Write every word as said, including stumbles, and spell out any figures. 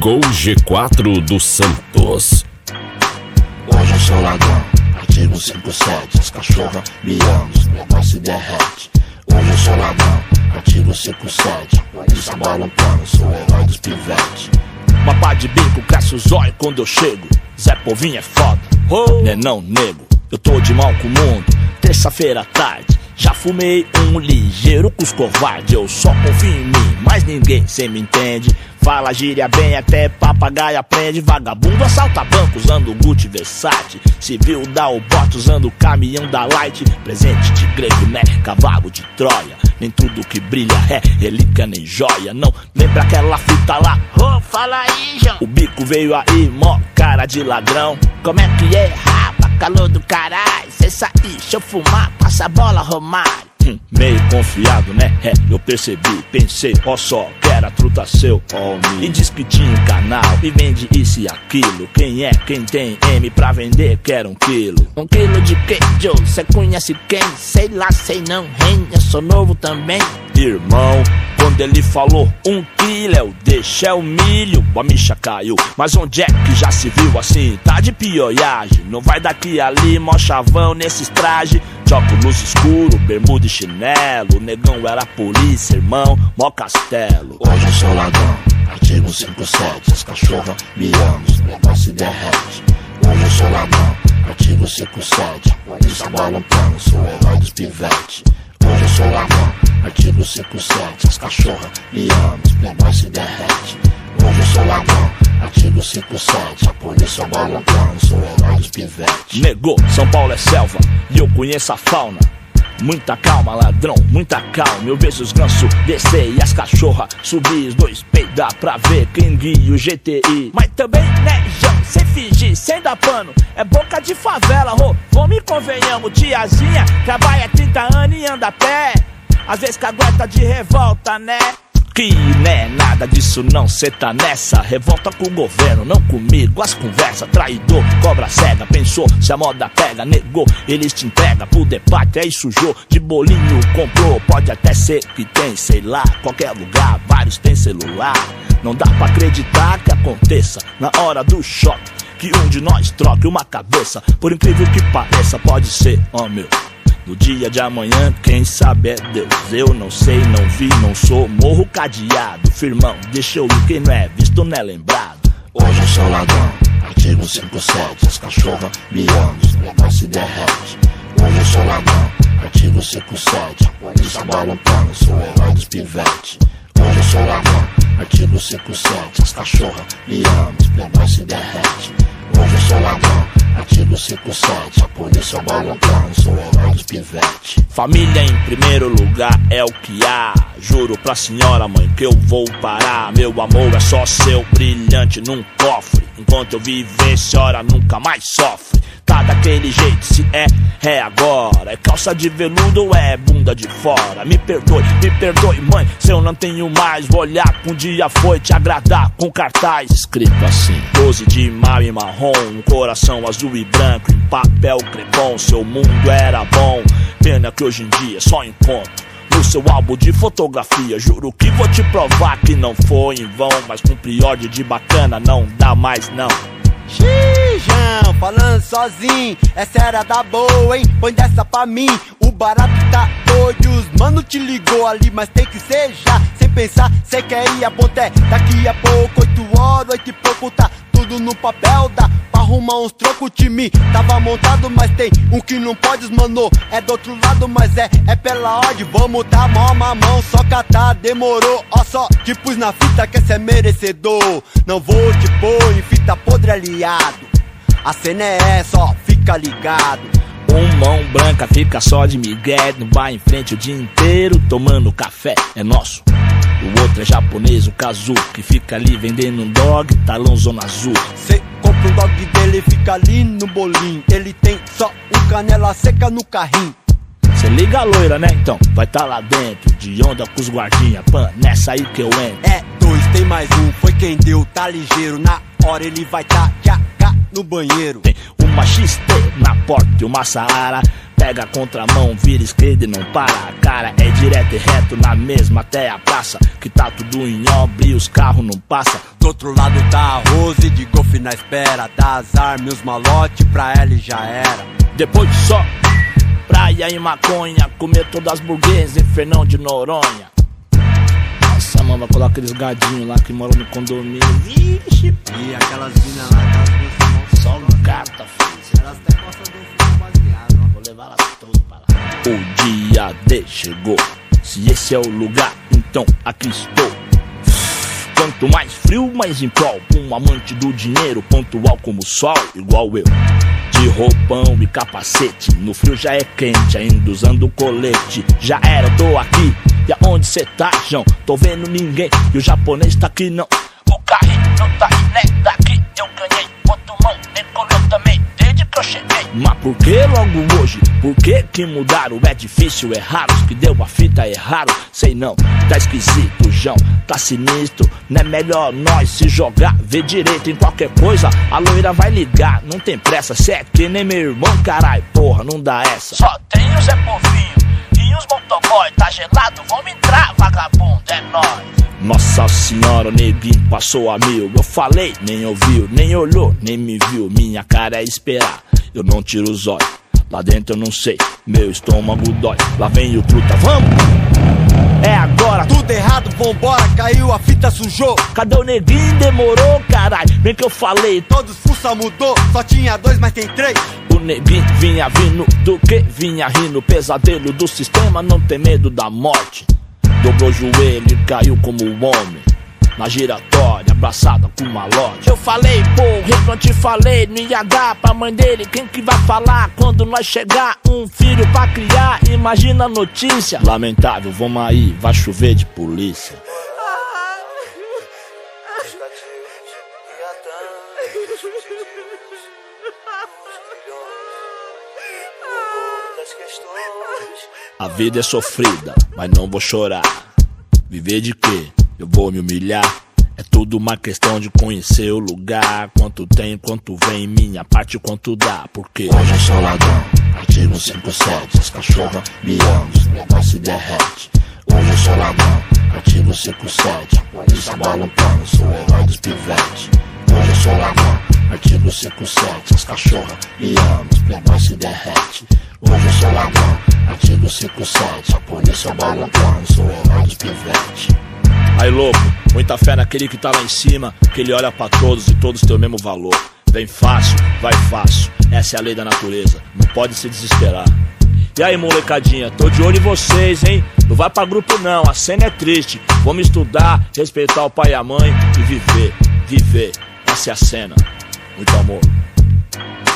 Chegou o G quatro do Santos. Hoje eu sou ladrão, artigo cinquenta e sete. As cachorras me amam, os negócios se derrete. Hoje eu sou ladrão, artigo cinquenta e sete. Polícia balançando, sou o herói dos pivetes. Mapa de bico, cresce os olhos quando eu chego. Zé Povinho é foda, oh. Né não, nego, eu tô de mal com o mundo. Terça-feira à tarde, já fumei um ligeiro com os covardes. Eu só confio em mim, mas ninguém cê me entende. Fala gíria bem, até papagaio aprende. Vagabundo assalta banco usando Gucci Versace. Civil dá o bote usando o caminhão da Light. Presente de grego, né? Cavalo de Troia. Nem tudo que brilha é relíquia nem joia. Não lembra aquela fita lá? Oh, fala aí, João. O bico veio aí, mó cara de ladrão. Como é que é, rapa? Calor do caralho. Cê sair, deixa eu fumar, passa a bola, Romário. Hum, meio confiado, né? É, eu percebi, pensei, ó só, que era truta seu, ó me. E diz que tinha um canal e vende isso e aquilo. Quem é, quem tem M pra vender, quer um quilo. Um quilo de queijo, cê conhece quem? Sei lá, sei não, hein, eu sou novo também. Irmão, quando ele falou um quilo, é o deixa, é o milho. A micha caiu, mas onde é que já se viu assim? Tá de pioiagem, não vai daqui a ali, mó chavão nesses trajes. Óculos escuro, bermuda e chinelo. O negão era polícia, irmão, mó castelo. Hoje eu sou ladrão, artigo cinquenta e sete. As cachorras me amam, os negócios se derrete. Hoje eu sou ladrão, artigo cinquenta e sete. Polícia balançando, sou o herói dos pivetes. Hoje eu sou ladrão, artigo cinquenta e sete. As cachorras me amam, os negócios se derrete. Hoje eu sou ladrão, artigo cinquenta e sete. A polícia balançando, sou o herói dos pivetes. Negou, São Paulo é selva e eu conheço a fauna. Muita calma, ladrão, muita calma. Eu vejo os gansos descer e as cachorras subir. Os dois peidar pra ver quem guia o G T I. Mas também, né, João, sem fingir, sem dar pano. É boca de favela, ô, vamos e convenhamos. Tiazinha trabalha trinta anos e anda a pé. Às vezes cagueta de revolta, né? Que né, nada disso não, cê tá nessa. Revolta com o governo, não comigo. As conversas, traidor, cobra cega. Pensou, se a moda pega, negou. Eles te entregam pro debate, aí sujou. De bolinho comprou, pode até ser que tem, sei lá. Qualquer lugar, vários tem celular. Não dá pra acreditar que aconteça na hora do choque, que um de nós troque uma cabeça. Por incrível que pareça, pode ser, ó, oh, meu. No dia de amanhã, quem sabe é Deus. Eu não sei, não vi, não sou. Morro cadeado, firmão, deixa eu ir. Quem não é visto não é lembrado. Hoje eu sou ladrão, artigo cinquenta e sete. As cachorras me amam, os negócios se derrete. Hoje eu sou ladrão, artigo cinquenta e sete. A polícia balançando, sou o herói dos pivetes. Hoje eu sou ladrão, artigo cinquenta e sete. As cachorras me amam, os negócios se derrete. Hoje eu sou ladrão, artigo cinquenta e sete. A polícia balançando, sou o herói dos pivetes. Família em primeiro lugar é o que há. Juro pra senhora mãe que eu vou parar. Meu amor é só seu, brilhante num cofre. Enquanto eu viver, senhora nunca mais sofre. Tá daquele jeito, se é, é agora. É calça de veludo ou é bunda de fora? Me perdoe, me perdoe mãe, se eu não tenho mais. Vou olhar que um dia foi te agradar com cartaz escrito assim: doze de maio em marrom, um coração azul e branco em papel crepom. Seu mundo era bom, pena que hoje em dia só encontro no seu álbum de fotografia. Juro que vou te provar que não foi em vão, mas com priorde de bacana não dá mais não. Xijão, falando sozinho, essa era da boa, hein? Põe dessa pra mim, o barato tá doido. Os mano te ligou ali, mas tem que ser já. Sem pensar, cê quer ir a ponté. Daqui a pouco, oito horas, oito e pouco, tá tudo no papel. Dá pra arrumar uns trocos, o time tava montado, mas tem um que não pode, mano. É do outro lado, mas é, é pela ordem. Vamos tá mó mamão, só catar, demorou. Ó só, te pus na fita que cê é merecedor. Não vou te pôr em fita podre aliado. A cena é essa, ó, fica ligado. Um mão branca fica só de migué no bar em frente o dia inteiro tomando café, é nosso. O outro é japonês, o Kazu, que fica ali vendendo um dog, talão zona azul. Cê compra um dog dele, fica ali no bolinho. Ele tem só um canela seca no carrinho. Cê liga a loira, né? Então vai tá lá dentro, de onda com os guardinha. Pan, nessa aí que eu entro. É dois, tem mais um, foi quem deu, tá ligeiro. Na hora ele vai tá já cá no banheiro. Tem uma X T na porta e uma Saara pega a contramão, vira esquerda e não para. A cara é direto e reto na mesma até a praça, que tá tudo em obra e os carros não passam. Do outro lado tá a Rose de golfe na espera, dá as armas e os malote pra ela e já era. Depois de só praia e maconha, comer todas as burguesas em Fernão de Noronha. Nossa, mano, vai colocar aqueles gadinhos lá que moram no condomínio. Vixe, e aquelas minas lá, aquelas duas só no gata, filho. Elas até gostam do filho baseado, ó. Vou levar elas todas pra lá. O dia D chegou. Se esse é o lugar, então aqui estou. Quanto mais frio, mais em prol. Um amante do dinheiro, pontual como o sol, igual eu. De roupão e capacete, no frio já é quente, ainda usando colete. Já era, eu tô aqui. E aonde cê tá, João? Tô vendo ninguém. E o japonês tá aqui não. O carrinho não tá aí, né? Daqui eu ganhei. Quanto mão, decolou também, desde que eu cheguei. Mas por que logo hoje? Por que que mudaram? É difícil, é raro. Os que deu a fita é raro. Sei não, tá esquisito, João. Tá sinistro, não é melhor nós se jogar. Vê direito em qualquer coisa, a loira vai ligar. Não tem pressa, cê é que nem meu irmão, carai. Porra, não dá essa. Só tem o Zé Povinho e os motoboy. Tá gelado, vamos entrar, vagabundo, é nóis. Nossa senhora, o neguinho passou a mil. Eu falei, nem ouviu, nem olhou, nem me viu. Minha cara é esperar, eu não tiro os olhos. Lá dentro eu não sei, meu estômago dói. Lá vem o truta, vamos! É agora! Tudo errado, vambora, caiu, a fita sujou. Cadê o neguinho? Demorou, caralho. Bem que eu falei, todos fuça mudou, só tinha dois, mas tem três. O neguinho vinha vindo do que? Vinha rindo, pesadelo do sistema, não tem medo da morte. Dobrou o joelho e caiu como um homem na giratória, abraçada com uma loja. Eu falei, porra, eu te falei, não ia dar pra mãe dele. Quem que vai falar quando nós chegar? Um filho pra criar, imagina a notícia. Lamentável, vamos aí, vai chover de polícia. A vida é sofrida, mas não vou chorar. Viver de quê? Eu vou me humilhar. É tudo uma questão de conhecer o lugar. Quanto tem, quanto vem, minha parte, quanto dá. Porque hoje eu sou ladrão, artigo cinquenta e sete. As cachorras miando, os negócios se derrete. Hoje eu sou ladrão, artigo cinquenta e sete. Polícia balançando, sou o herói dos pivetes. Hoje eu sou ladrão, artigo cinquenta e sete. As cachorras miando, os negócios se derrete. Hoje eu sou ladrão, artigo cinquenta e sete. A polícia balançando, sou o herói dos pivetes. Aí louco, muita fé naquele que tá lá em cima, que ele olha pra todos e todos têm o mesmo valor. Vem fácil, vai fácil, essa é a lei da natureza, não pode se desesperar. E aí molecadinha, tô de olho em vocês, hein? Não vai pra grupo não, a cena é triste. Vamos estudar, respeitar o pai e a mãe e viver, viver, essa é a cena. Muito amor.